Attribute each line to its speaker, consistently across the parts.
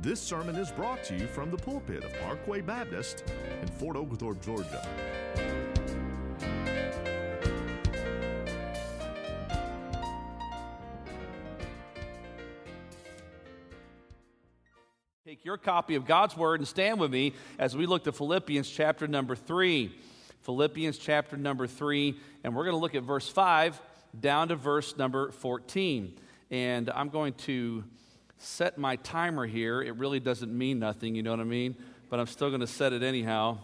Speaker 1: This sermon is brought to you from the pulpit of Parkway Baptist in Fort Oglethorpe, Georgia.
Speaker 2: Take your copy of God's Word and stand with me as we look to Philippians chapter number 3. Philippians chapter number 3, and we're going to look at verse 5 down to verse number 14. And I'm going to set my timer here. It really doesn't mean nothing, you know what I mean? But I'm still going to set it anyhow.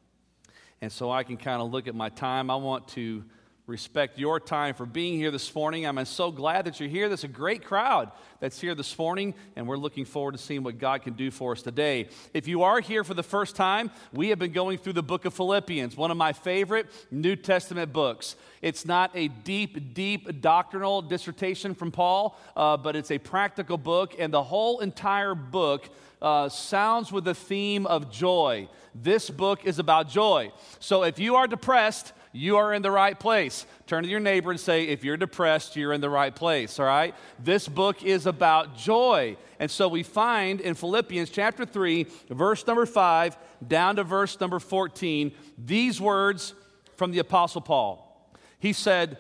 Speaker 2: And so I can kind of look at my time. I want to respect your time for being here this morning. I'm so glad that you're here. There's a great crowd that's here this morning, and we're looking forward to seeing what God can do for us today. If you are here for the first time, we have been going through the book of Philippians, one of my favorite New Testament books. It's not a deep doctrinal dissertation from Paul, but it's a practical book, and the whole entire book sounds with the theme of joy. This book is about joy. So if you are depressed, you are in the right place. Turn to your neighbor and say, if you're depressed, you're in the right place, all right? This book is about joy. And so we find in Philippians chapter 3, verse number 5, down to verse number 14, these words from the Apostle Paul. He said,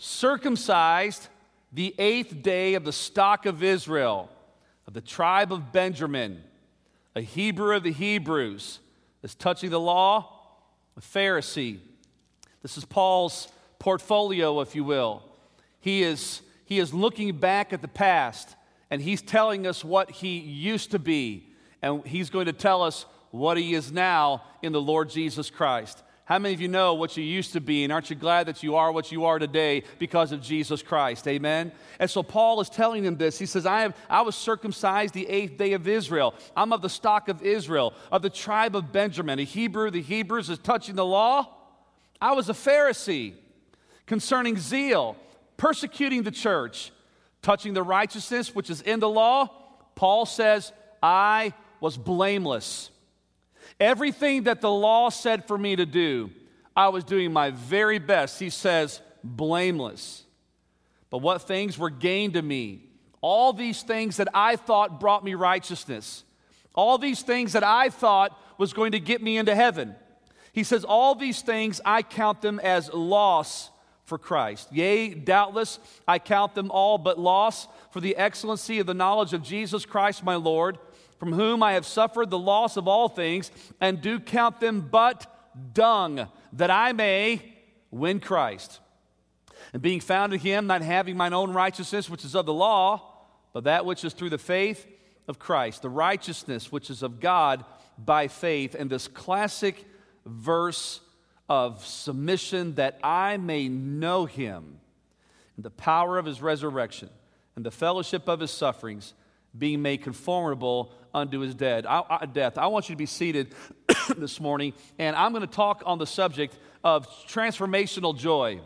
Speaker 2: circumcised the 8th day of the stock of Israel, of the tribe of Benjamin, a Hebrew of the Hebrews, as touching the law, a Pharisee. This is Paul's portfolio, if you will. He is looking back at the past, and he's telling us what he used to be, and he's going to tell us what he is now in the Lord Jesus Christ. How many of you know what you used to be, and aren't you glad that you are what you are today because of Jesus Christ? Amen? And so Paul is telling them this. He says, I was circumcised the 8th day of Israel. I'm of the stock of Israel, of the tribe of Benjamin. A Hebrew, the Hebrews, is touching the law. I was a Pharisee, concerning zeal, persecuting the church, touching the righteousness which is in the law. Paul says, I was blameless. Everything that the law said for me to do, I was doing my very best. He says, blameless. But what things were gained to me? All these things that I thought brought me righteousness. All these things that I thought was going to get me into heaven. He says, all these things I count them as loss for Christ. Yea, doubtless, I count them all but loss for the excellency of the knowledge of Jesus Christ my Lord, from whom I have suffered the loss of all things, and do count them but dung, that I may win Christ. And being found in him, not having mine own righteousness, which is of the law, but that which is through the faith of Christ, the righteousness which is of God by faith. And this classic verse of submission, that I may know him and the power of his resurrection and the fellowship of his sufferings, being made conformable unto his death. I want you to be seated this morning, and I'm going to talk on the subject of transformational joy.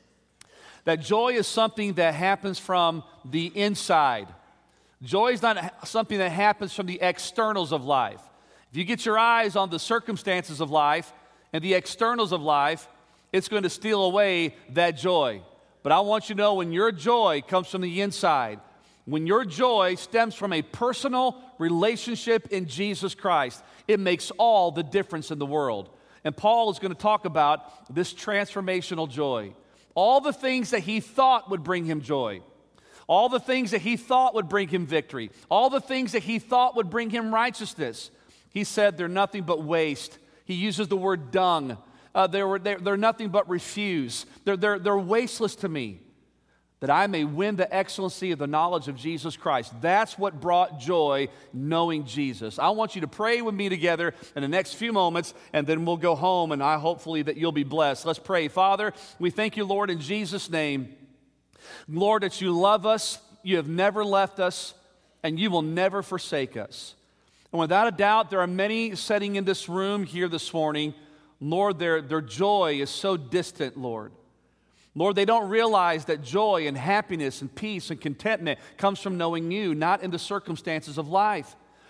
Speaker 2: That joy is something that happens from the inside. Joy is not something that happens from the externals of life. If you get your eyes on the circumstances of life and the externals of life, it's going to steal away that joy. But I want you to know, when your joy comes from the inside, when your joy stems from a personal relationship in Jesus Christ, it makes all the difference in the world. And Paul is going to talk about this transformational joy. All the things that he thought would bring him joy. All the things that he thought would bring him victory. All the things that he thought would bring him righteousness. He said they're nothing but waste. He uses the word dung. They're nothing but refuse. They're wasteless to me, that I may win the excellency of the knowledge of Jesus Christ. That's what brought joy, knowing Jesus. I want you to pray with me together in the next few moments, and then we'll go home, and hopefully that you'll be blessed. Let's pray. Father, we thank you, Lord, in Jesus' name. Lord, that you love us, you have never left us, and you will never forsake us. And without a doubt, there are many sitting in this room here this morning, Lord, their joy is so distant, Lord. Lord, they don't realize that joy and happiness and peace and contentment comes from knowing you, not in the circumstances of life.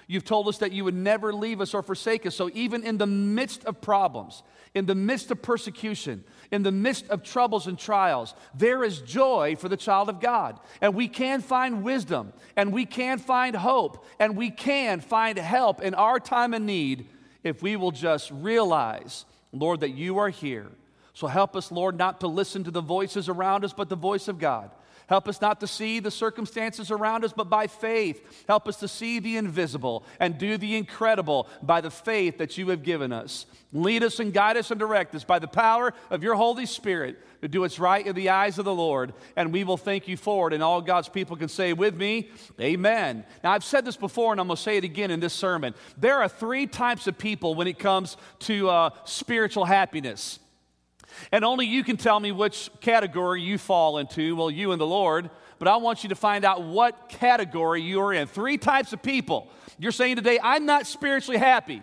Speaker 2: You've told us that you would never leave us or forsake us. So even in the midst of problems, in the midst of persecution, in the midst of troubles and trials, there is joy for the child of God. And we can find wisdom, and we can find hope, and we can find help in our time of need if we will just realize, Lord, that you are here. So help us, Lord, not to listen to the voices around us, but the voice of God. Help us not to see the circumstances around us, but by faith. Help us to see the invisible and do the incredible by the faith that you have given us. Lead us and guide us and direct us by the power of your Holy Spirit to do what's right in the eyes of the Lord, and we will thank you for it. And all God's people can say with me, amen. Now, I've said this before, and I'm going to say it again in this sermon. There are three types of people when it comes to spiritual happiness. And only you can tell me which category you fall into, well, you and the Lord, but I want you to find out what category you are in. Three types of people. You're saying today, I'm not spiritually happy.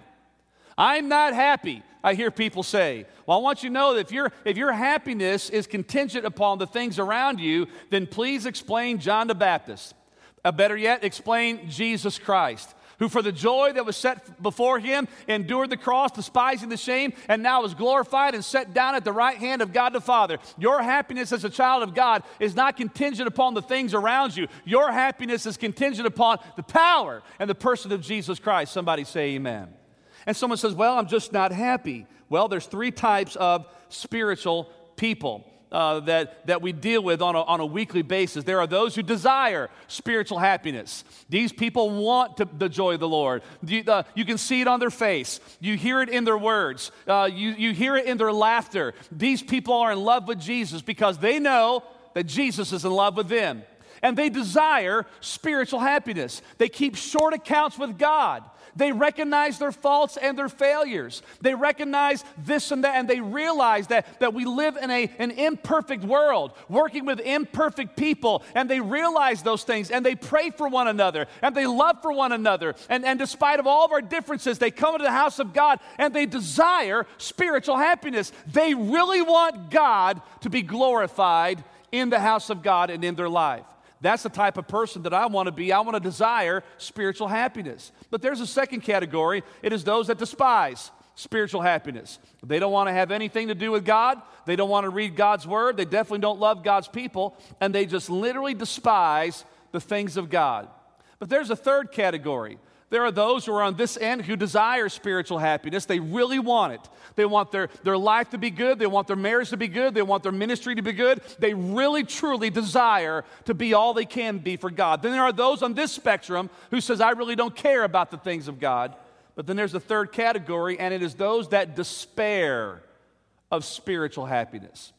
Speaker 2: I'm not happy, I hear people say. Well, I want you to know that if your happiness is contingent upon the things around you, then please explain John the Baptist. Better yet, explain Jesus Christ, who for the joy that was set before him endured the cross, despising the shame, and now is glorified and set down at the right hand of God the Father. Your happiness as a child of God is not contingent upon the things around you. Your happiness is contingent upon the power and the person of Jesus Christ. Somebody say amen. And someone says, well, I'm just not happy. Well, there's three types of spiritual people that we deal with on a weekly basis. There are those who desire spiritual happiness. These people want the joy of the Lord. You can see it on their face. You hear it in their words. You hear it in their laughter. These people are in love with Jesus because they know that Jesus is in love with them. And they desire spiritual happiness. They keep short accounts with God. They recognize their faults and their failures. They recognize this and that, and they realize that we live in an imperfect world, working with imperfect people, and they realize those things, and they pray for one another, and they love for one another, and despite of all of our differences, they come into the house of God, and they desire spiritual happiness. They really want God to be glorified in the house of God and in their life. That's the type of person that I want to be. I want to desire spiritual happiness. But there's a second category. It is those that despise spiritual happiness. They don't want to have anything to do with God. They don't want to read God's word. They definitely don't love God's people. And they just literally despise the things of God. But there's a third category. There are those who are on this end who desire spiritual happiness. They really want it. They want their life to be good. They want their marriage to be good. They want their ministry to be good. They really, truly desire to be all they can be for God. Then there are those on this spectrum who says, I really don't care about the things of God. But then there's a third category, and it is those that despair of spiritual happiness.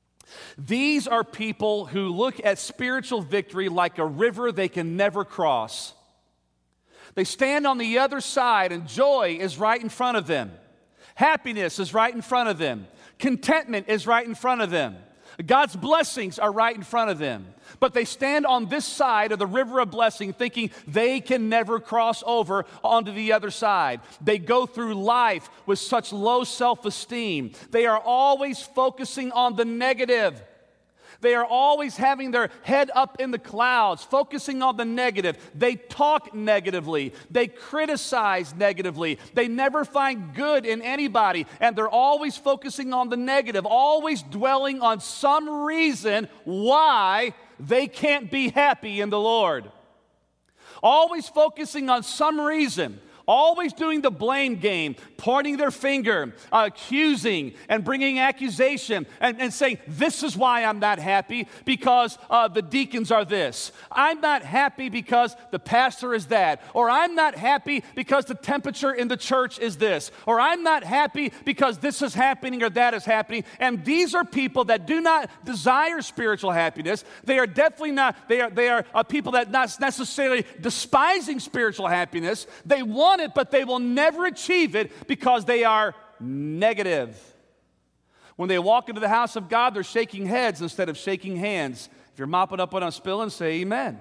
Speaker 2: These are people who look at spiritual victory like a river they can never cross. They stand on the other side, and joy is right in front of them. Happiness is right in front of them. Contentment is right in front of them. God's blessings are right in front of them. But they stand on this side of the river of blessing thinking they can never cross over onto the other side. They go through life with such low self-esteem. They are always focusing on the negative. They are always having their head up in the clouds, focusing on the negative. They talk negatively. They criticize negatively. They never find good in anybody, and they're always focusing on the negative, always dwelling on some reason why they can't be happy in the Lord. Always focusing on some reason. Always doing the blame game, pointing their finger, accusing and bringing accusation and saying, this is why I'm not happy, because the deacons are this. I'm not happy because the pastor is that. Or I'm not happy because the temperature in the church is this. Or I'm not happy because this is happening or that is happening. And these are people that do not desire spiritual happiness. They are definitely not, they are people that not necessarily despising spiritual happiness. They want it, but they will never achieve it because they are negative. When they walk into the house of God, they're shaking heads instead of shaking hands. If you're mopping up what I'm spilling, say amen.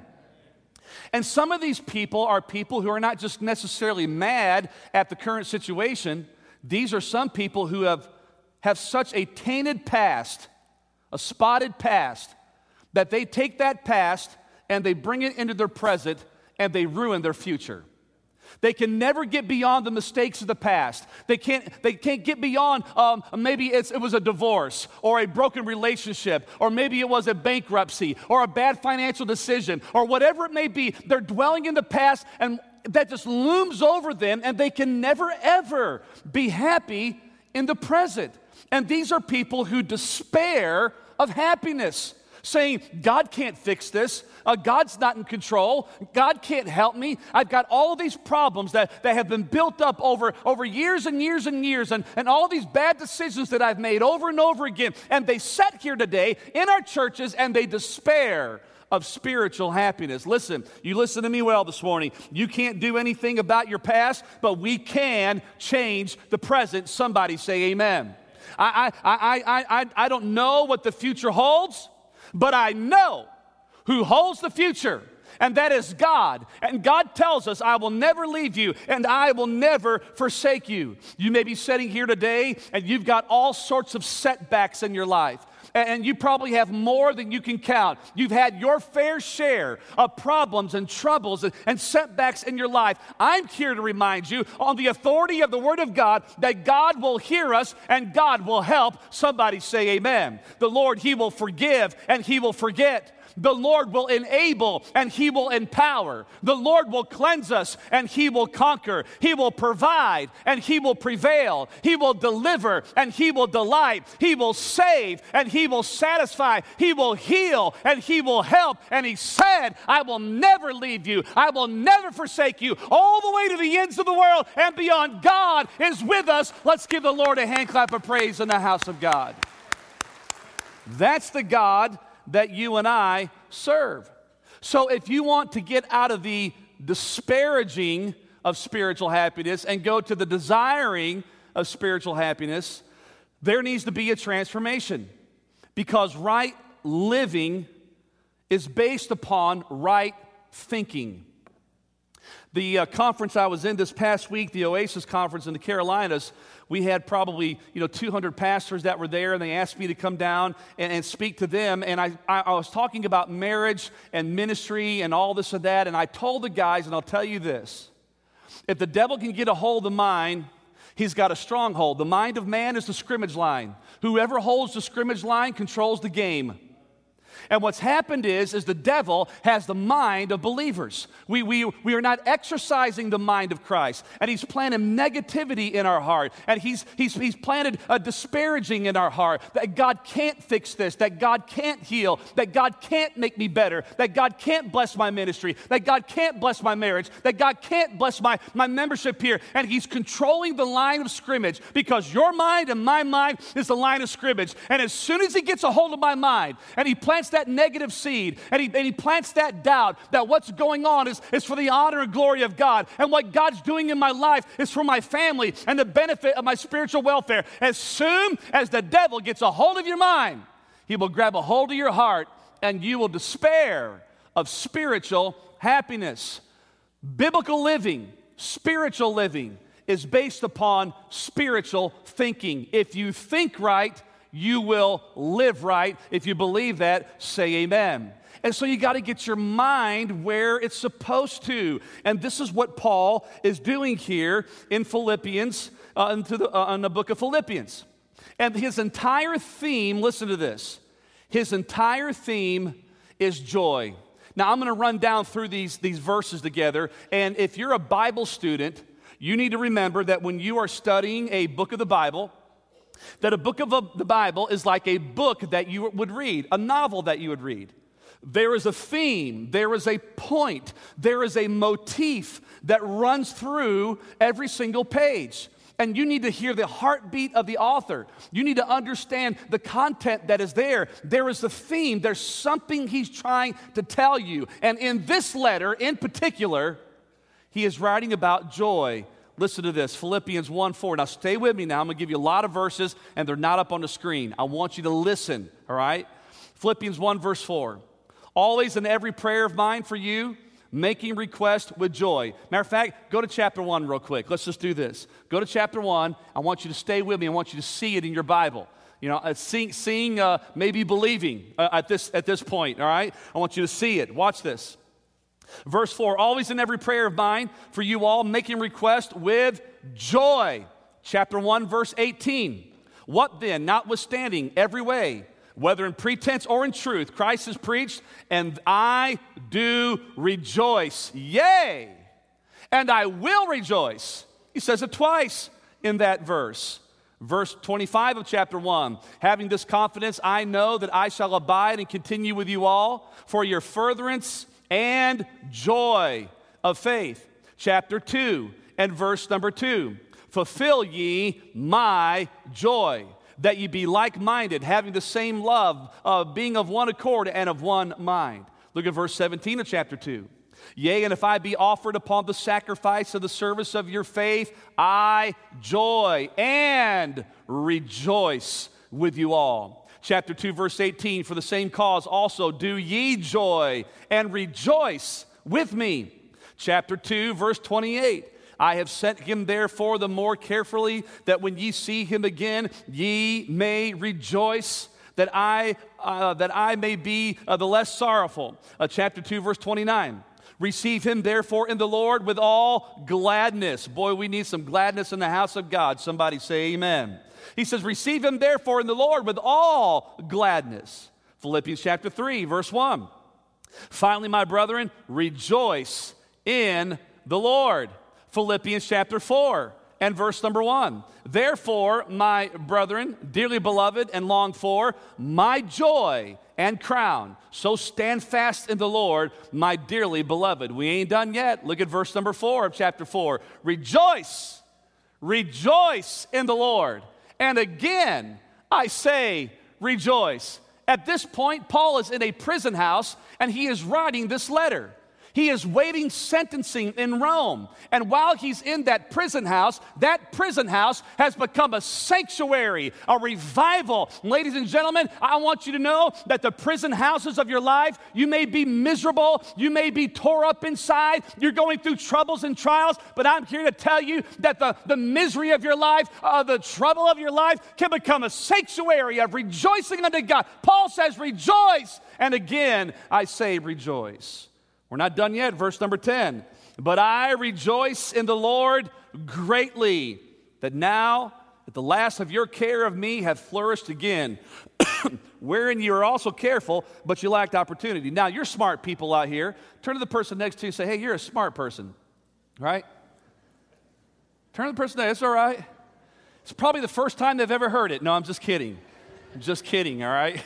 Speaker 2: And some of these people are people who are not just necessarily mad at the current situation. These are some people who have such a tainted past, a spotted past, that they take that past and they bring it into their present and they ruin their future. They can never get beyond the mistakes of the past. They can't get beyond, maybe it was a divorce or a broken relationship, or maybe it was a bankruptcy or a bad financial decision or whatever it may be. They're dwelling in the past, and that just looms over them, and they can never, ever be happy in the present. And these are people who despair of happiness, saying, God can't fix this. God's not in control. God can't help me. I've got all these problems that have been built up over years and years and years, and all these bad decisions that I've made over and over again. And they sit here today in our churches and they despair of spiritual happiness. Listen, you listen to me well this morning. You can't do anything about your past, but we can change the present. Somebody say amen. I don't know what the future holds, but I know who holds the future, and that is God. And God tells us, I will never leave you, and I will never forsake you. You may be sitting here today, and you've got all sorts of setbacks in your life. And you probably have more than you can count. You've had your fair share of problems and troubles and setbacks in your life. I'm here to remind you, on the authority of the Word of God, that God will hear us and God will help. Somebody say amen. The Lord, He will forgive and He will forget. The Lord will enable and He will empower. The Lord will cleanse us and He will conquer. He will provide and He will prevail. He will deliver and He will delight. He will save and He will satisfy. He will heal and He will help. And He said, I will never leave you. I will never forsake you, all the way to the ends of the world and beyond. God is with us. Let's give the Lord a hand clap of praise in the house of God. That's the God that you and I serve. So if you want to get out of the disparaging of spiritual happiness and go to the desiring of spiritual happiness, there needs to be a transformation, because right living is based upon right thinking. The conference I was in this past week, the Oasis conference in the Carolinas, we had probably 200 pastors that were there, and they asked me to come down and speak to them. And I was talking about marriage and ministry and all this and that, and I told the guys, and I'll tell you this, if the devil can get a hold of mine, he's got a stronghold. The mind of man is the scrimmage line. Whoever holds the scrimmage line controls the game. And what's happened is the devil has the mind of believers. We are not exercising the mind of Christ. And he's planted negativity in our heart. And he's planted a disparaging in our heart, that God can't fix this, that God can't heal, that God can't make me better, that God can't bless my ministry, that God can't bless my marriage, that God can't bless my membership here. And he's controlling the line of scrimmage, because your mind and my mind is the line of scrimmage. And as soon as he gets a hold of my mind and he plants that negative seed, and he plants that doubt that what's going on is for the honor and glory of God, and what God's doing in my life is for my family and the benefit of my spiritual welfare. As soon as the devil gets a hold of your mind, he will grab a hold of your heart, and you will despair of spiritual happiness. Biblical living, spiritual living, is based upon spiritual thinking. If you think right, you will live right. If you believe that, say amen. And so you got to get your mind where it's supposed to. And this is what Paul is doing here in Philippians, in the book of Philippians. And his entire theme, listen to this, his entire theme is joy. Now I'm going to run down through these verses together. And if you're a Bible student, you need to remember that when you are studying a book of the Bible, that a book of the Bible is like a book that you would read, a novel that you would read. There is a theme, there is a point, there is a motif that runs through every single page. And you need to hear the heartbeat of the author. You need to understand the content that is there. There is a theme, there's something he's trying to tell you. And in this letter in particular, he is writing about joy. Listen to this, Philippians 1:4. Now stay with me now. I'm going to give you a lot of verses, and they're not up on the screen. I want you to listen, all right? Philippians 1, verse 4. Always in every prayer of mine for you, making request with joy. Matter of fact, go to chapter 1 real quick. Let's just do this. Go to chapter 1. I want you to stay with me. I want you to see it in your Bible. Seeing maybe believing at this point, all right? I want you to see it. Watch this. Verse 4, always in every prayer of mine for you all, making request with joy. Chapter 1, verse 18. What then, notwithstanding every way, whether in pretense or in truth, Christ is preached, and I do rejoice. Yea, and I will rejoice. He says it twice in that verse. Verse 25 of chapter 1, having this confidence, I know that I shall abide and continue with you all for your furtherance and joy of faith. Chapter 2 and verse number 2, fulfill ye my joy, that ye be like-minded, having the same love, being of one accord and of one mind. Look at verse 17 of chapter 2. Yea, and if I be offered upon the sacrifice of the service of your faith, I joy and rejoice with you all. Chapter 2, verse 18, for the same cause also do ye joy and rejoice with me. Chapter 2, verse 28, I have sent him therefore the more carefully, that when ye see him again, ye may rejoice, that I may be the less sorrowful. Chapter 2, verse 29. Receive him therefore in the Lord with all gladness. Boy, we need some gladness in the house of God. Somebody say amen. He says, receive him therefore in the Lord with all gladness. Philippians chapter 3, verse 1. Finally, my brethren, rejoice in the Lord. Philippians chapter 4 and verse number 1. Therefore, my brethren, dearly beloved and longed for, my joy and crown, so stand fast in the Lord, my dearly beloved. We ain't done yet. Look at verse number 4 of chapter 4. Rejoice, rejoice in the Lord. And again, I say rejoice. At this point, Paul is in a prison house and he is writing this letter. He is waiting sentencing in Rome. And while he's in that prison house has become a sanctuary, a revival. Ladies and gentlemen, I want you to know that the prison houses of your life, you may be miserable, you may be tore up inside, you're going through troubles and trials, but I'm here to tell you that the misery of your life, the trouble of your life can become a sanctuary of rejoicing unto God. Paul says, rejoice. And again, I say rejoice. We're not done yet. Verse number 10. But I rejoice in the Lord greatly, that now at the last of your care of me hath flourished again, wherein you are also careful, but you lacked opportunity. Now, you're smart people out here. Turn to the person next to you and say, hey, you're a smart person, right? Turn to the person next, it's all right. It's probably the first time they've ever heard it. No, I'm just kidding. I'm just kidding, all right?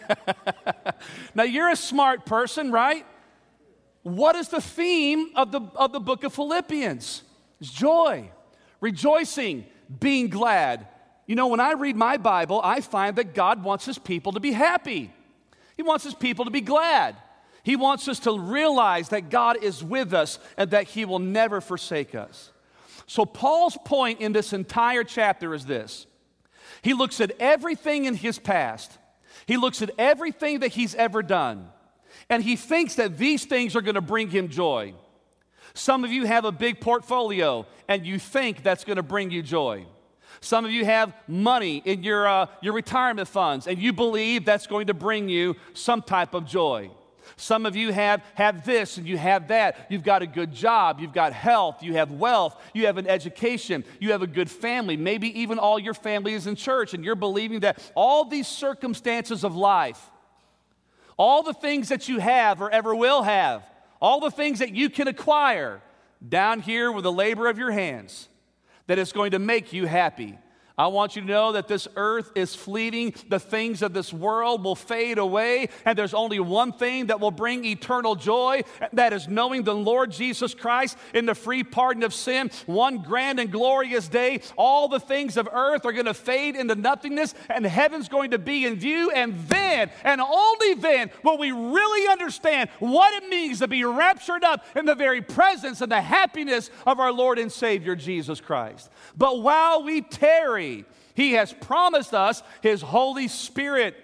Speaker 2: Now, you're a smart person, right? What is the theme of the book of Philippians? It's joy, rejoicing, being glad. You know, when I read my Bible, I find that God wants his people to be happy. He wants his people to be glad. He wants us to realize that God is with us and that he will never forsake us. So Paul's point in this entire chapter is this. He looks at everything in his past. He looks at everything that he's ever done. And he thinks that these things are going to bring him joy. Some of you have a big portfolio, and you think that's going to bring you joy. Some of you have money in your retirement funds, and you believe that's going to bring you some type of joy. Some of you have this and you have that. You've got a good job, you've got health, you have wealth, you have an education, you have a good family. Maybe even all your family is in church, and you're believing that all these circumstances of life, all the things that you have or ever will have, all the things that you can acquire down here with the labor of your hands, that it's going to make you happy. I want you to know that this earth is fleeting. The things of this world will fade away, and there's only one thing that will bring eternal joy, and that is knowing the Lord Jesus Christ in the free pardon of sin. One grand and glorious day, all the things of earth are going to fade into nothingness, and heaven's going to be in view, and then, and only then, will we really understand what it means to be raptured up in the very presence and the happiness of our Lord and Savior Jesus Christ. But while we tarry, he has promised us his Holy Spirit,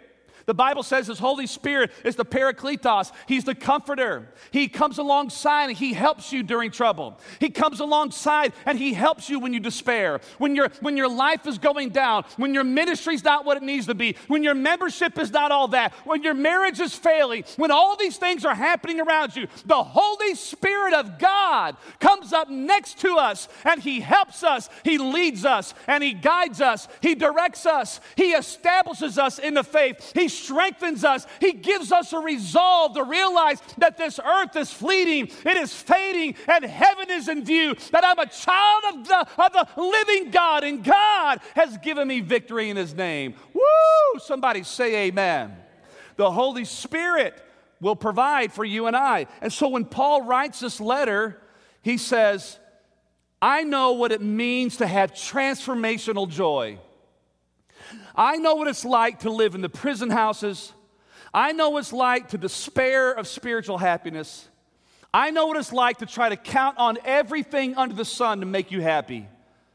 Speaker 2: The Bible says His Holy Spirit is the Parakletos. He's the comforter. He comes alongside and He helps you during trouble. He comes alongside and He helps you when you despair, when your life is going down, when your ministry's not what it needs to be, when your membership is not all that, when your marriage is failing, when all these things are happening around you. The Holy Spirit of God comes up next to us and He helps us. He leads us and He guides us. He directs us. He establishes us in the faith. He strengthens us. He gives us a resolve to realize that this earth is fleeting, it is fading, and heaven is in view, that I'm a child of the living God, and God has given me victory in His name. Woo! Somebody say amen. The Holy Spirit will provide for you and I. And so when Paul writes this letter, he says, I know what it means to have transformational joy. I know what it's like to live in the prison houses. I know what it's like to despair of spiritual happiness. I know what it's like to try to count on everything under the sun to make you happy.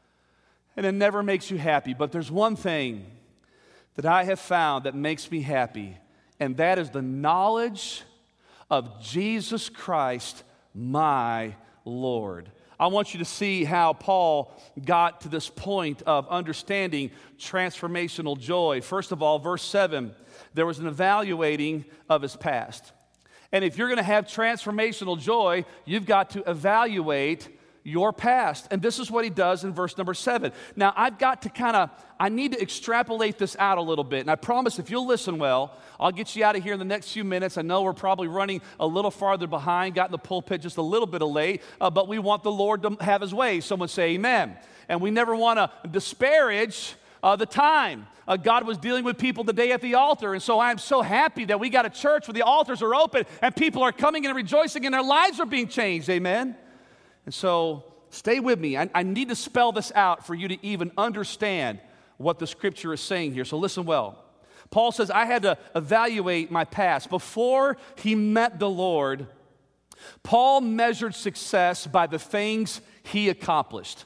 Speaker 2: And it never makes you happy. But there's one thing that I have found that makes me happy, and that is the knowledge of Jesus Christ, my Lord. I want you to see how Paul got to this point of understanding transformational joy. First of all, verse 7, there was an evaluating of his past. And if you're going to have transformational joy, you've got to evaluate your past. And this is what he does in verse number 7. Now, I need to extrapolate this out a little bit. And I promise if you'll listen well, I'll get you out of here in the next few minutes. I know we're probably running a little farther behind, got in the pulpit just a little bit late, but we want the Lord to have His way. Someone say amen. And we never want to disparage the time. God was dealing with people today at the altar, and so I'm so happy that we got a church where the altars are open and people are coming and rejoicing and their lives are being changed. Amen. And so stay with me. I need to spell this out for you to even understand what the Scripture is saying here. So listen well. Paul says, I had to evaluate my past. Before he met the Lord, Paul measured success by the things he accomplished.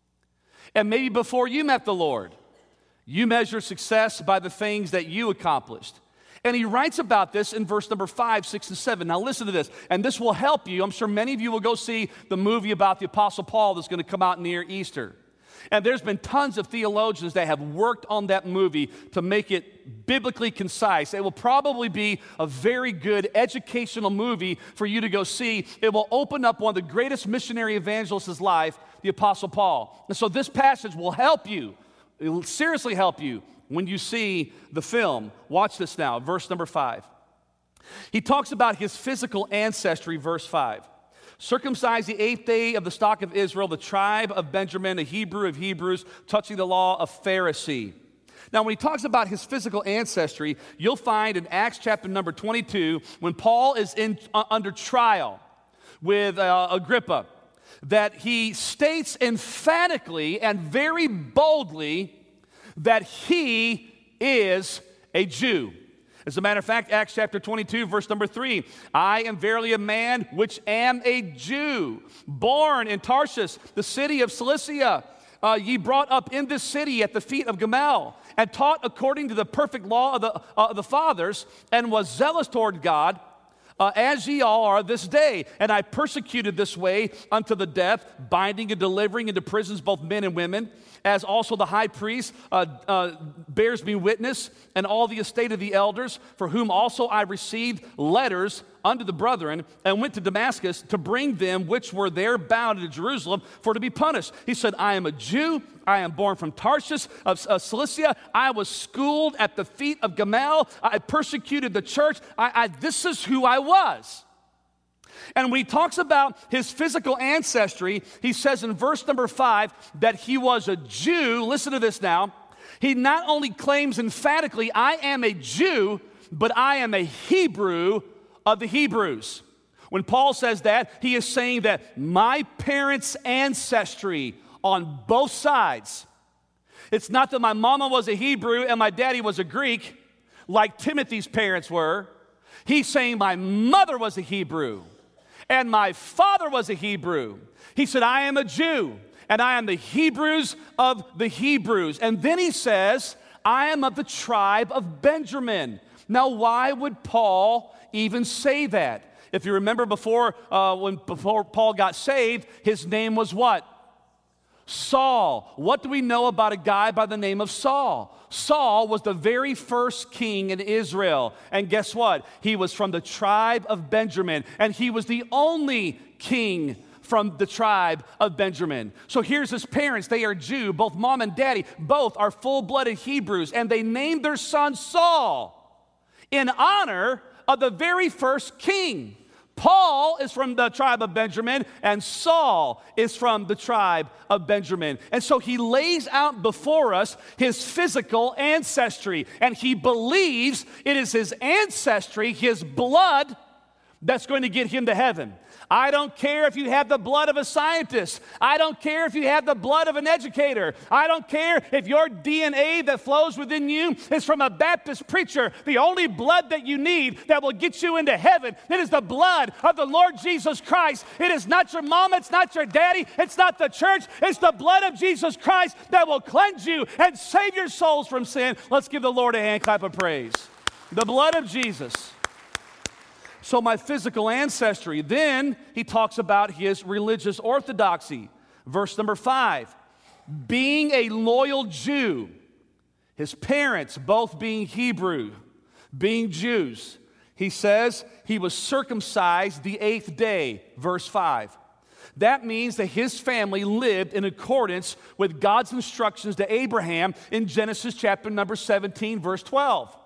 Speaker 2: And maybe before you met the Lord, you measure success by the things that you accomplished. And he writes about this in verse number 5, 6, and 7. Now listen to this, and this will help you. I'm sure many of you will go see the movie about the Apostle Paul that's going to come out near Easter. And there's been tons of theologians that have worked on that movie to make it biblically concise. It will probably be a very good educational movie for you to go see. It will open up one of the greatest missionary evangelists' life, the Apostle Paul. And so this passage will help you. It will seriously help you when you see the film. Watch this now, verse number 5. He talks about his physical ancestry, verse 5. Circumcised the 8th day of the stock of Israel, the tribe of Benjamin, a Hebrew of Hebrews, touching the law of Pharisee. Now, when he talks about his physical ancestry, you'll find in Acts chapter number 22, when Paul is under trial with Agrippa, that he states emphatically and very boldly that he is a Jew. As a matter of fact, Acts chapter 22, verse number 3, I am verily a man which am a Jew, born in Tarshish, the city of Cilicia. Ye brought up in this city at the feet of Gamaliel, and taught according to the perfect law of the fathers, and was zealous toward God, as ye all are this day. And I persecuted this way unto the death, binding and delivering into prisons both men and women, as also the high priest bears me witness, and all the estate of the elders, for whom also I received letters unto the brethren, and went to Damascus to bring them which were there bound to Jerusalem for to be punished. He said, I am a Jew, I am born from Tarshish of Cilicia, I was schooled at the feet of Gamaliel, I persecuted the church, this is who I was. And when he talks about his physical ancestry, he says in verse number 5 that he was a Jew. Listen to this now. He not only claims emphatically, I am a Jew, but I am a Hebrew of the Hebrews. When Paul says that, he is saying that my parents' ancestry on both sides, it's not that my mama was a Hebrew and my daddy was a Greek, like Timothy's parents were. He's saying my mother was a Hebrew and my father was a Hebrew. He said, I am a Jew, and I am the Hebrews of the Hebrews. And then he says, I am of the tribe of Benjamin. Now, why would Paul even say that? If you remember before Paul got saved, his name was what? Saul. What do we know about a guy by the name of Saul? Saul was the very first king in Israel. And guess what? He was from the tribe of Benjamin. And he was the only king from the tribe of Benjamin. So here's his parents. They are Jew. Both mom and daddy, both are full-blooded Hebrews. And they named their son Saul in honor of the very first king. Paul is from the tribe of Benjamin, and Saul is from the tribe of Benjamin. And so he lays out before us his physical ancestry, and he believes it is his ancestry, his blood, that's going to get him to heaven. I don't care if you have the blood of a scientist. I don't care if you have the blood of an educator. I don't care if your DNA that flows within you is from a Baptist preacher. The only blood that you need that will get you into heaven, it is the blood of the Lord Jesus Christ. It is not your mama, it's not your daddy, it's not the church, it's the blood of Jesus Christ that will cleanse you and save your souls from sin. Let's give the Lord a hand clap of praise. The blood of Jesus. So my physical ancestry. Then he talks about his religious orthodoxy. Verse number 5. Being a loyal Jew, his parents both being Hebrew, being Jews. He says he was circumcised the 8th day, verse 5. That means that his family lived in accordance with God's instructions to Abraham in Genesis chapter number 17, verse 12.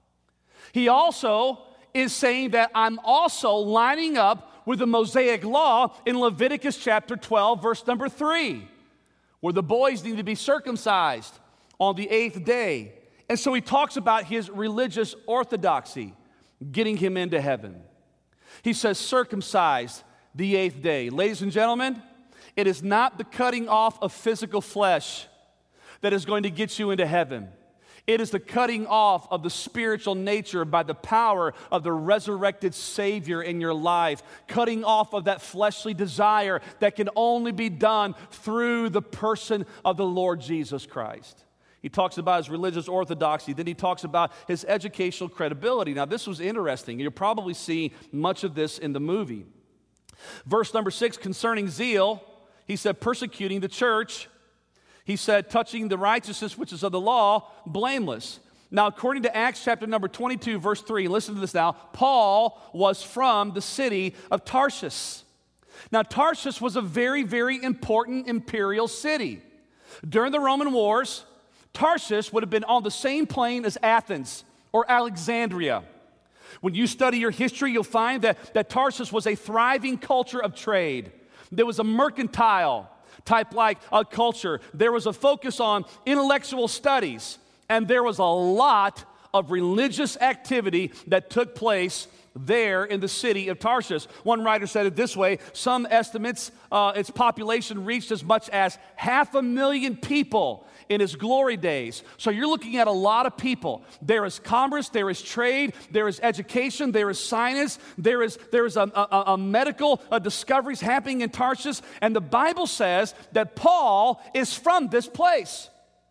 Speaker 2: He also is saying that I'm also lining up with the Mosaic law in Leviticus chapter 12, verse number 3, where the boys need to be circumcised on the 8th day. And so he talks about his religious orthodoxy getting him into heaven. He says circumcised the 8th day. Ladies and gentlemen, it is not the cutting off of physical flesh that is going to get you into heaven. It is the cutting off of the spiritual nature by the power of the resurrected Savior in your life. Cutting off of that fleshly desire that can only be done through the person of the Lord Jesus Christ. He talks about his religious orthodoxy. Then he talks about his educational credibility. Now, this was interesting. You'll probably see much of this in the movie. Verse number 6, concerning zeal, he said, persecuting the church. He said, touching the righteousness which is of the law, blameless. Now, according to Acts chapter number 22, verse 3, listen to this now, Paul was from the city of Tarshish. Now, Tarshish was a very, very important imperial city. During the Roman wars, Tarshish would have been on the same plane as Athens or Alexandria. When you study your history, you'll find that Tarshish was a thriving culture of trade. There was a mercantile type like a culture. There was a focus on intellectual studies, and there was a lot of religious activity that took place there in the city of Tarshish. One writer said it this way, some estimates its population reached as much as 500,000 people in its glory days. So you're looking at a lot of people. There is commerce, there is trade, there is education, there is science, there is a medical discoveries happening in Tarshish, and the Bible says that Paul is from this place.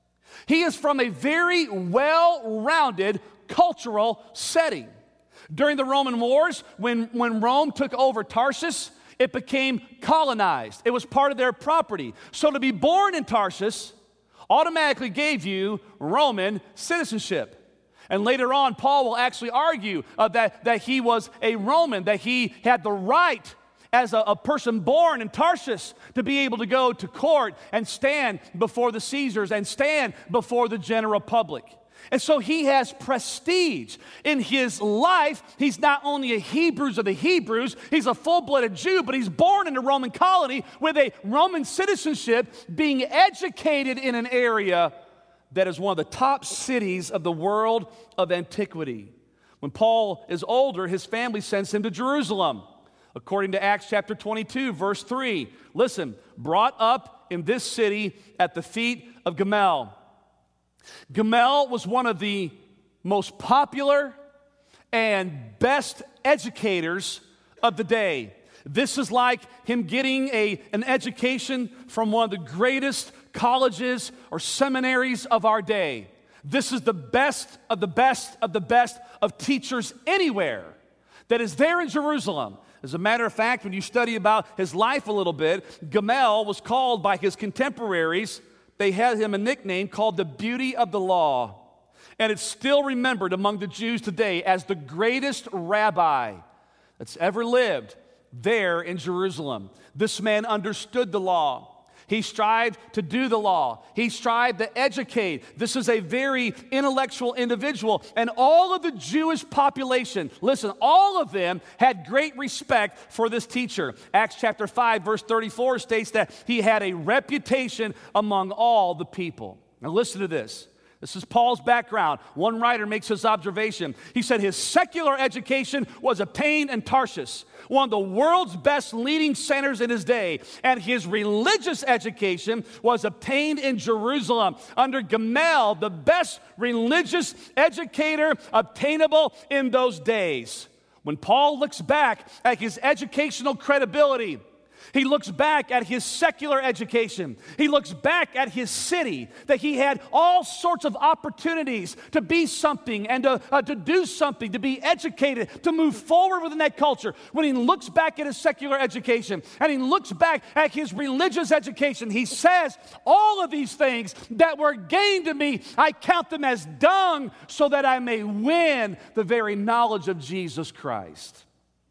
Speaker 2: He is from a very well-rounded cultural setting. During the Roman wars, when Rome took over Tarshish, it became colonized. It was part of their property. So to be born in Tarshish automatically gave you Roman citizenship. And later on, Paul will actually argue that he was a Roman, that he had the right as a person born in Tarshish to be able to go to court and stand before the Caesars and stand before the general public. And so he has prestige. In his life, he's not only a Hebrew of the Hebrews, he's a full-blooded Jew, but he's born in a Roman colony with a Roman citizenship, being educated in an area that is one of the top cities of the world of antiquity. When Paul is older, his family sends him to Jerusalem. According to Acts chapter 22, verse 3, listen, brought up in this city at the feet of Gamaliel. Gamaliel was one of the most popular and best educators of the day. This is like him getting an education from one of the greatest colleges or seminaries of our day. This is the best of the best of the best of teachers anywhere that is there in Jerusalem. As a matter of fact, when you study about his life a little bit, Gamaliel was called by his contemporaries, they had him a nickname called the Beauty of the Law. And it's still remembered among the Jews today as the greatest rabbi that's ever lived there in Jerusalem. This man understood the law. He strived to do the law. He strived to educate. This is a very intellectual individual. And all of the Jewish population, listen, all of them had great respect for this teacher. Acts chapter 5, verse 34 states that he had a reputation among all the people. Now listen to this. This is Paul's background. One writer makes this observation. He said his secular education was obtained in Tarshish, one of the world's best leading centers in his day, and his religious education was obtained in Jerusalem under Gamaliel, the best religious educator obtainable in those days. When Paul looks back at his educational credibility, he looks back at his secular education. He looks back at his city, that he had all sorts of opportunities to be something and to do something, to be educated, to move forward within that culture. When he looks back at his secular education and he looks back at his religious education, he says, all of these things that were gained to me, I count them as dung so that I may win the very knowledge of Jesus Christ.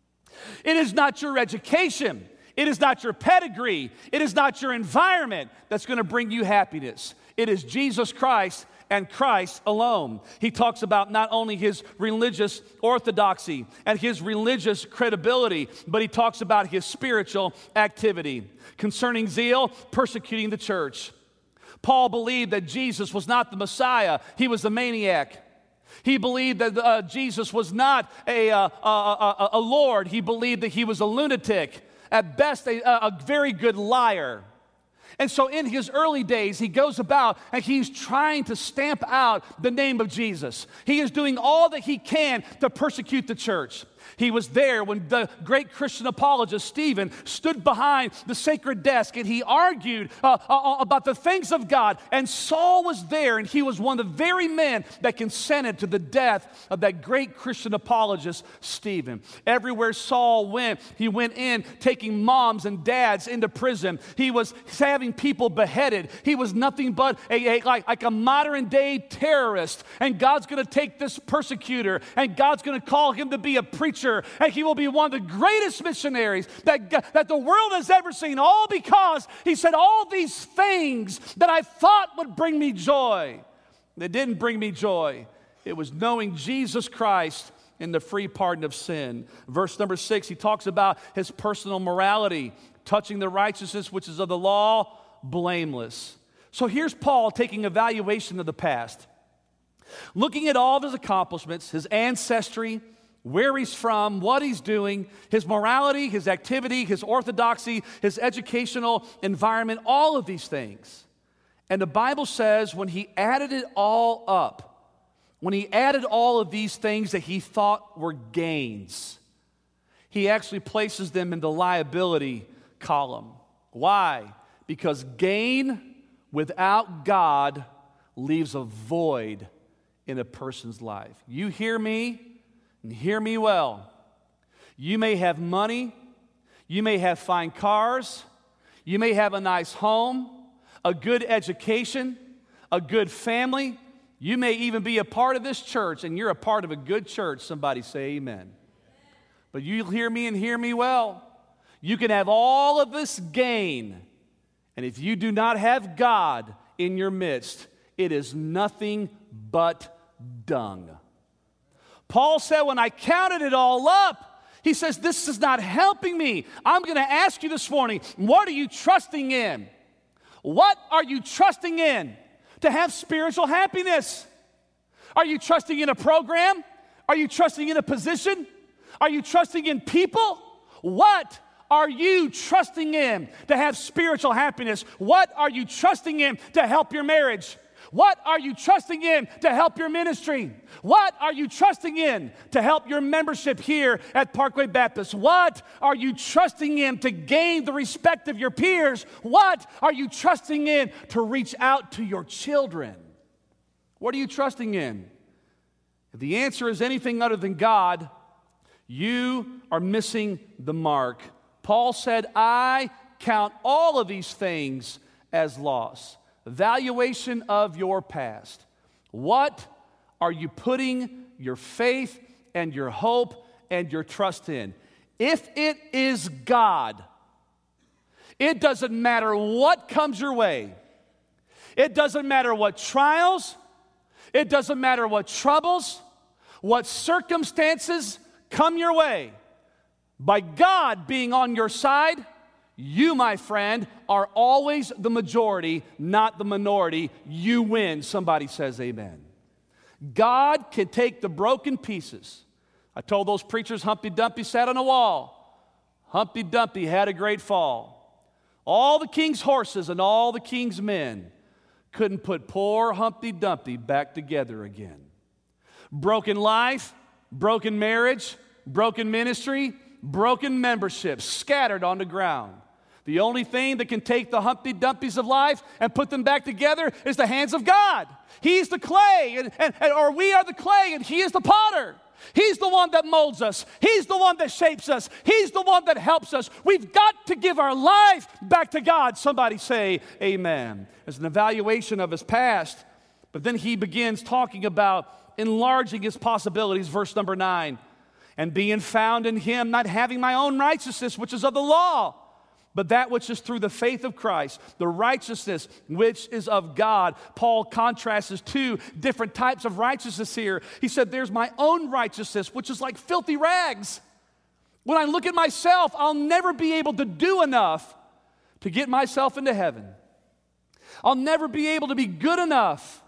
Speaker 2: It is not your education. It is not your pedigree. It is not your environment that's going to bring you happiness. It is Jesus Christ and Christ alone. He talks about not only his religious orthodoxy and his religious credibility, but he talks about his spiritual activity. Concerning zeal, persecuting the church. Paul believed that Jesus was not the Messiah. He was a maniac. He believed that Jesus was not a Lord. He believed that he was a lunatic. At best, a very good liar. And so in his early days, he goes about and he's trying to stamp out the name of Jesus. He is doing all that he can to persecute the church. He was there when the great Christian apologist Stephen stood behind the sacred desk and he argued about the things of God. And Saul was there, and he was one of the very men that consented to the death of that great Christian apologist Stephen. Everywhere Saul went, he went in taking moms and dads into prison. He was having people beheaded. He was nothing but like a modern day terrorist. And God's going to take this persecutor and God's going to call him to be a preacher. And he will be one of the greatest missionaries that the world has ever seen, all because he said all these things that I thought would bring me joy. They didn't bring me joy. It was knowing Jesus Christ and the free pardon of sin. Verse number 6, he talks about his personal morality, touching the righteousness which is of the law, blameless. So here's Paul taking evaluation of the past, looking at all of his accomplishments, his ancestry, where he's from, what he's doing, his morality, his activity, his orthodoxy, his educational environment, all of these things. And the Bible says when he added it all up, when he added all of these things that he thought were gains, he actually places them in the liability column. Why? Because gain without God leaves a void in a person's life. You hear me? And hear me well. You may have money, you may have fine cars, you may have a nice home, a good education, a good family. You may even be a part of this church, and you're a part of a good church. Somebody say amen. But you hear me and hear me well. You can have all of this gain, and if you do not have God in your midst, it is nothing but dung. Paul said, when I counted it all up, he says, this is not helping me. I'm going to ask you this morning, what are you trusting in? What are you trusting in to have spiritual happiness? Are you trusting in a program? Are you trusting in a position? Are you trusting in people? What are you trusting in to have spiritual happiness? What are you trusting in to help your marriage? What are you trusting in to help your ministry? What are you trusting in to help your membership here at Parkway Baptist? What are you trusting in to gain the respect of your peers? What are you trusting in to reach out to your children? What are you trusting in? If the answer is anything other than God, you are missing the mark. Paul said, I count all of these things as loss. Evaluation of your past. What are you putting your faith and your hope and your trust in? If it is God, it doesn't matter what comes your way. It doesn't matter what trials, it doesn't matter what troubles, what circumstances come your way. By God being on your side, you, my friend, are always the majority, not the minority. You win. Somebody says amen. God can take the broken pieces. I told those preachers Humpty Dumpty sat on a wall. Humpty Dumpty had a great fall. All the king's horses and all the king's men couldn't put poor Humpty Dumpty back together again. Broken life, broken marriage, broken ministry, broken membership, scattered on the ground. The only thing that can take the Humpty Dumptys of life and put them back together is the hands of God. He's the clay, or we are the clay, and He is the potter. He's the one that molds us. He's the one that shapes us. He's the one that helps us. We've got to give our life back to God. Somebody say amen. As an evaluation of his past, but then he begins talking about enlarging his possibilities. Verse number 9. And being found in Him, not having my own righteousness, which is of the law, but that which is through the faith of Christ, the righteousness which is of God. Paul contrasts two different types of righteousness here. He said, there's my own righteousness, which is like filthy rags. When I look at myself, I'll never be able to do enough to get myself into heaven. I'll never be able to be good enough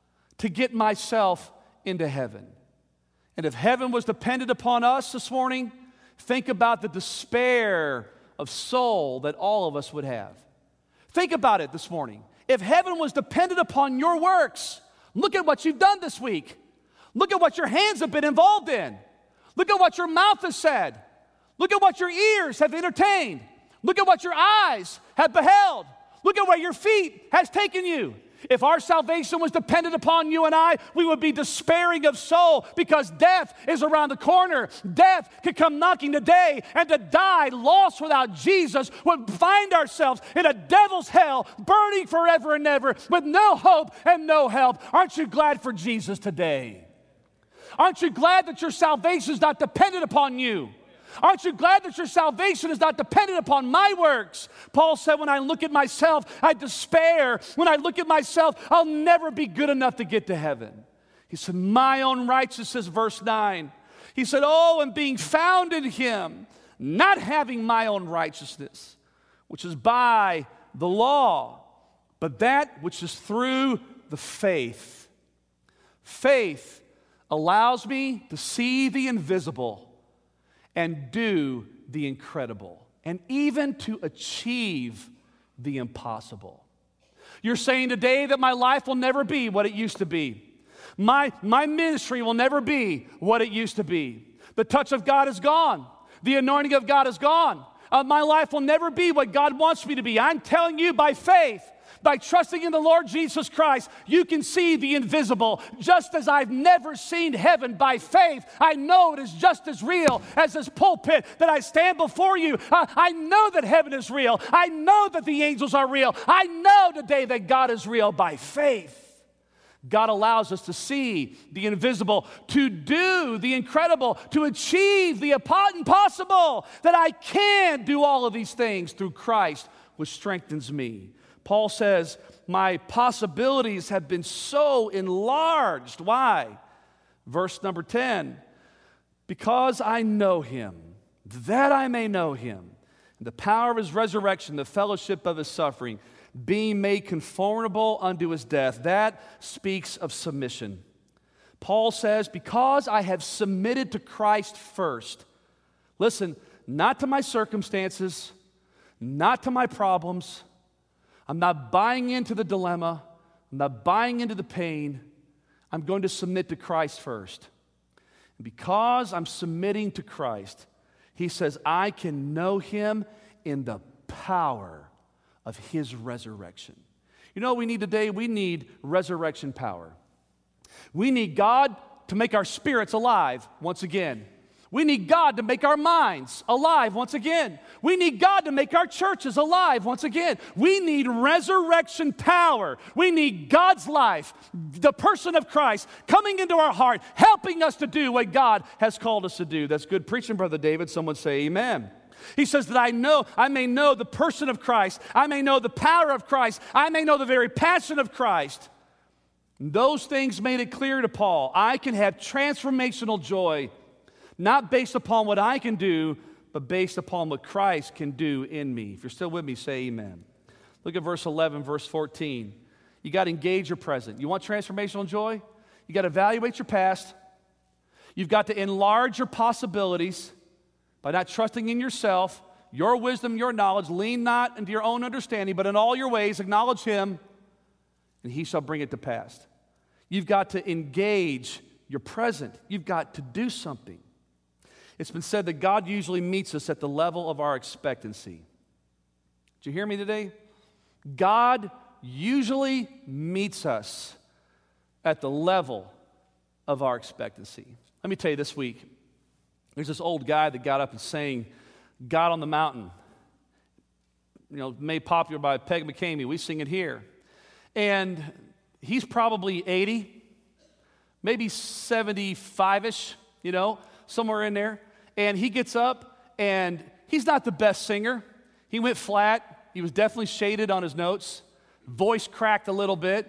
Speaker 2: to get myself into heaven. And if heaven was dependent upon us this morning, think about the despair of soul that all of us would have. Think about it this morning. If heaven was dependent upon your works, look at what you've done this week. Look at what your hands have been involved in. Look at what your mouth has said. Look at what your ears have entertained. Look at what your eyes have beheld. Look at where your feet has taken you. If our salvation was dependent upon you and I, we would be despairing of soul because death is around the corner. Death could come knocking today, and to die lost without Jesus would find ourselves in a devil's hell, burning forever and ever with no hope and no help. Aren't you glad for Jesus today? Aren't you glad that your salvation is not dependent upon you? Aren't you glad that your salvation is not dependent upon my works? Paul said, when I look at myself, I despair. When I look at myself, I'll never be good enough to get to heaven. He said, my own righteousness, verse 9. He said, oh, and being found in Him, not having my own righteousness, which is by the law, but that which is through the faith. Faith allows me to see the invisible and do the incredible, and even to achieve the impossible. You're saying today that my life will never be what it used to be. My ministry will never be what it used to be. The touch of God is gone. The anointing of God is gone. My life will never be what God wants me to be. I'm telling you by faith, by trusting in the Lord Jesus Christ, you can see the invisible. Just as I've never seen heaven, by faith, I know it is just as real as this pulpit that I stand before you. I know that heaven is real. I know that the angels are real. I know today that God is real by faith. God allows us to see the invisible, to do the incredible, to achieve the impossible, that I can do all of these things through Christ, which strengthens me. Paul says, my possibilities have been so enlarged. Why? Verse number 10, because I know Him, that I may know Him, and the power of His resurrection, the fellowship of His suffering, being made conformable unto His death. That speaks of submission. Paul says, because I have submitted to Christ first. Listen, not to my circumstances, not to my problems. I'm not buying into the dilemma. I'm not buying into the pain. I'm going to submit to Christ first. And because I'm submitting to Christ, he says, I can know Him in the power of His resurrection. You know what we need today? We need resurrection power. We need God to make our spirits alive once again. We need God to make our minds alive once again. We need God to make our churches alive once again. We need resurrection power. We need God's life, the person of Christ, coming into our heart, helping us to do what God has called us to do. That's good preaching, Brother David. Someone say amen. He says that I may know the person of Christ. I may know the power of Christ. I may know the very passion of Christ. Those things made it clear to Paul. I can have transformational joy, not based upon what I can do, but based upon what Christ can do in me. If you're still with me, say amen. Look at verse 11, verse 14. You got to engage your present. You want transformational joy? You got to evaluate your past. You've got to enlarge your possibilities by not trusting in yourself, your wisdom, your knowledge. Lean not into your own understanding, but in all your ways acknowledge Him, and He shall bring it to pass. You've got to engage your present. You've got to do something. It's been said that God usually meets us at the level of our expectancy. Did you hear me today? God usually meets us at the level of our expectancy. Let me tell you, this week, there's this old guy that got up and sang God on the Mountain. Made popular by Peg McCamey. We sing it here. And he's probably 80, maybe 75-ish, somewhere in there. And he gets up, and he's not the best singer. He went flat. He was definitely shaded on his notes. Voice cracked a little bit,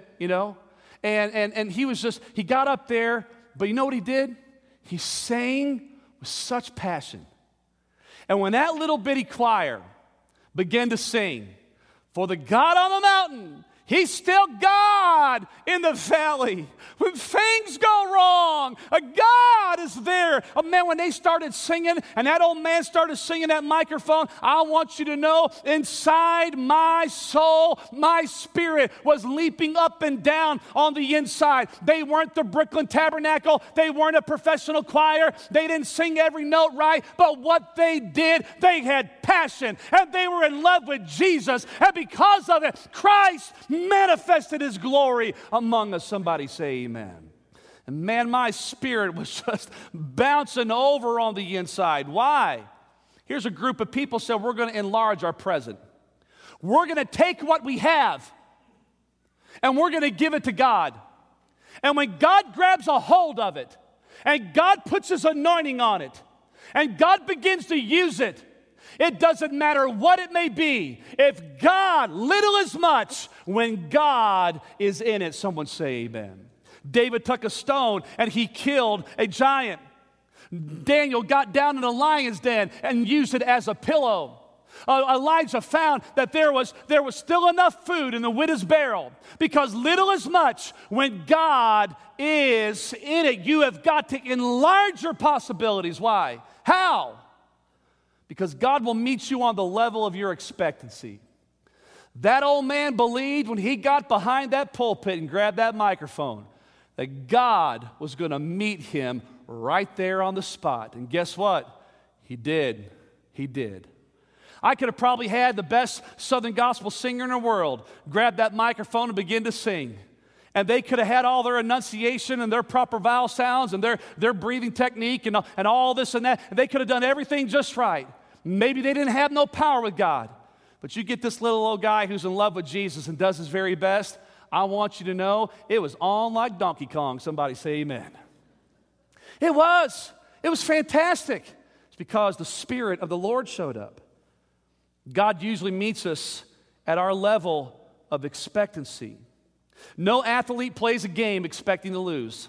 Speaker 2: And he got up there, but you know what he did? He sang with such passion. And when that little bitty choir began to sing, for the God on the mountain, He's still God in the valley. When things go wrong, a God is there. Oh, man, when they started singing and that old man started singing that microphone, I want you to know inside my soul, my spirit was leaping up and down on the inside. They weren't the Brooklyn Tabernacle. They weren't a professional choir. They didn't sing every note right. But what they did, they had passion and they were in love with Jesus. And because of it, Christ manifested His glory among us. Somebody say amen. And man, my spirit was just bouncing over on the inside. Why? Here's a group of people said, we're going to enlarge our present. We're going to take what we have and we're going to give it to God. And when God grabs a hold of it and God puts His anointing on it and God begins to use it, it doesn't matter what it may be. If God, little as much, when God is in it. Someone say amen. David took a stone and he killed a giant. Daniel got down in a lion's den and used it as a pillow. Elijah found that there was still enough food in the widow's barrel, because little as much, when God is in it, you have got to enlarge your possibilities. Why? How? Because God will meet you on the level of your expectancy. That old man believed when he got behind that pulpit and grabbed that microphone that God was going to meet him right there on the spot. And guess what? He did. He did. I could have probably had the best Southern gospel singer in the world grab that microphone and begin to sing. And they could have had all their enunciation and their proper vowel sounds and their breathing technique and all this and that. And they could have done everything just right. Maybe they didn't have no power with God. But you get this little old guy who's in love with Jesus and does his very best. I want you to know it was on like Donkey Kong. Somebody say amen. It was. It was fantastic. It's because the Spirit of the Lord showed up. God usually meets us at our level of expectancy. No athlete plays a game expecting to lose.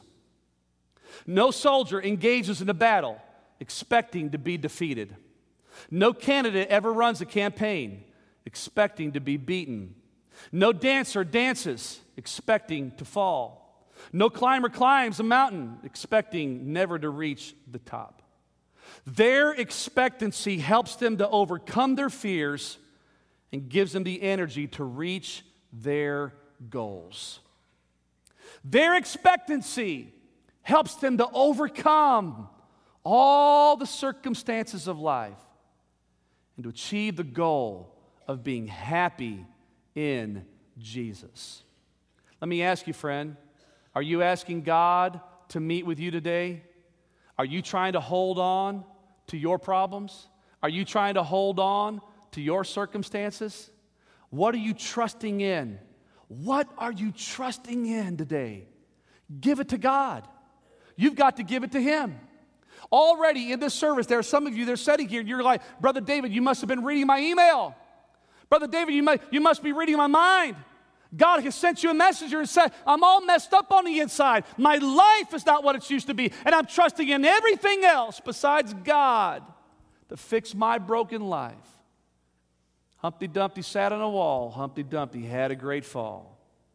Speaker 2: No soldier engages in a battle expecting to be defeated. No candidate ever runs a campaign expecting to be beaten. No dancer dances expecting to fall. No climber climbs a mountain expecting never to reach the top. Their expectancy helps them to overcome their fears and gives them the energy to reach their goals. Their expectancy helps them to overcome all the circumstances of life and to achieve the goal of being happy in Jesus. Let me ask you, friend, Are you asking God to meet with you today? Are you trying to hold on to your problems? Are you trying to hold on to your circumstances? What are you trusting in? What are you trusting in today? Give it to God. You've got to give it to Him. Already in this service, there are some of you that are sitting here and you're like, Brother David, you must have been reading my email. Brother David, you must be reading my mind. God has sent you a messenger and said, I'm all messed up on the inside. My life is not what it used to be, and I'm trusting in everything else besides God to fix my broken life. Humpty Dumpty sat on a wall. Humpty Dumpty had a great fall.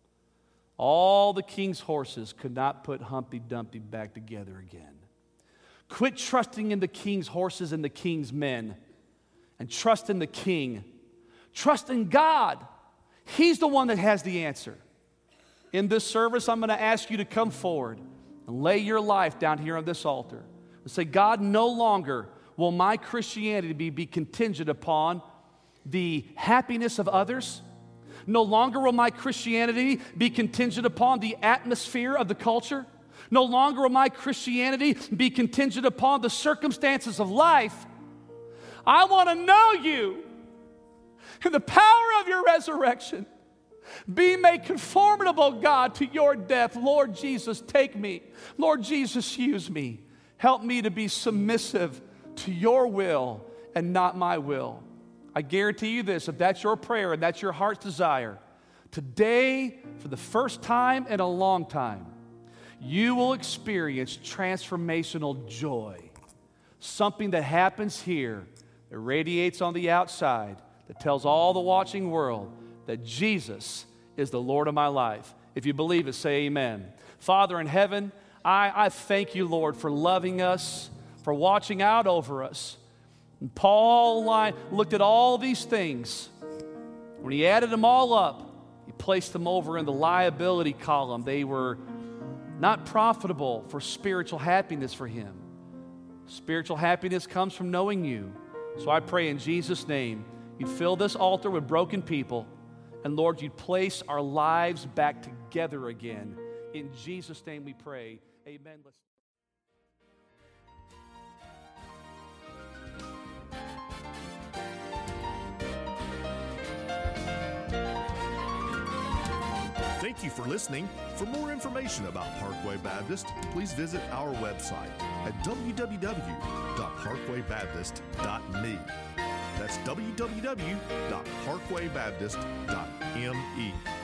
Speaker 2: All the king's horses could not put Humpty Dumpty back together again. Quit trusting in the king's horses and the king's men, and trust in the king. Trust in God. He's the one that has the answer. In this service, I'm going to ask you to come forward and lay your life down here on this altar and say, God, no longer will my Christianity be contingent upon the happiness of others. No longer will my Christianity be contingent upon the atmosphere of the culture. No longer will my Christianity be contingent upon the circumstances of life. I want to know you. In the power of your resurrection, be made conformable, God, to your death. Lord Jesus, take me. Lord Jesus, use me. Help me to be submissive to your will and not my will. I guarantee you this, if that's your prayer and that's your heart's desire, today, for the first time in a long time, you will experience transformational joy. Something that happens here that radiates on the outside, that tells all the watching world that Jesus is the Lord of my life. If you believe it, say amen. Father in heaven, I thank you, Lord, for loving us, for watching out over us. And Paul looked at all these things. When he added them all up, he placed them over in the liability column. They were not profitable for spiritual happiness for him. Spiritual happiness comes from knowing you. So I pray in Jesus' name, you'd fill this altar with broken people, and Lord, you'd place our lives back together again. In Jesus' name we pray. Amen.
Speaker 1: Thank you for listening. For more information about Parkway Baptist, please visit our website at www.parkwaybaptist.me. That's www.parkwaybaptist.me.